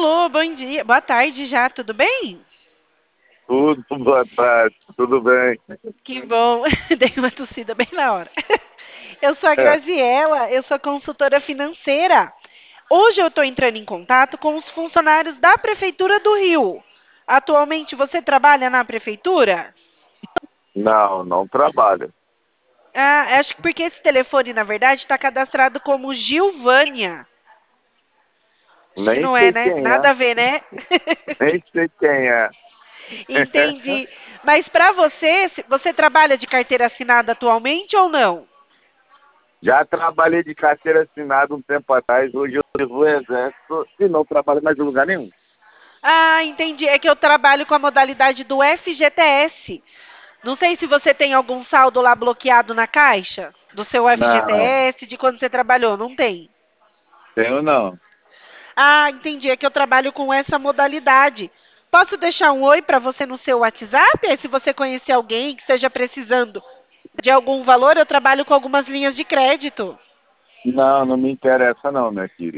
Alô, bom dia. Boa tarde já, tudo bem? Tudo, boa tarde, tudo bem? Que bom. Dei uma tossida bem na hora. Eu sou a É, Graziela, eu sou consultora financeira. Hoje eu estou entrando em contato com os funcionários da Prefeitura do Rio. Atualmente você trabalha na Prefeitura? não, não trabalho. Ah, acho que porque esse telefone, na verdade, está cadastrado como Gilvânia. Acho que Nem não é, sei né? quem é, Nada a ver, né? nem sei quem é. Entendi. Mas para você, você trabalha de carteira assinada atualmente ou não? Já trabalhei de carteira assinada um tempo atrás, hoje eu sirvo o exército e não trabalho mais em lugar nenhum. Ah, entendi. É que eu trabalho com a modalidade do FGTS. Não sei se você tem algum saldo lá bloqueado na caixa do seu Não, FGTS de quando você trabalhou. Não tem? tenho não. Ah, entendi. É que eu trabalho com essa modalidade. Posso deixar um oi para você no seu WhatsApp? Aí, se você conhecer alguém que esteja precisando de algum valor, eu trabalho com algumas linhas de crédito. Não, não me interessa não, minha filha.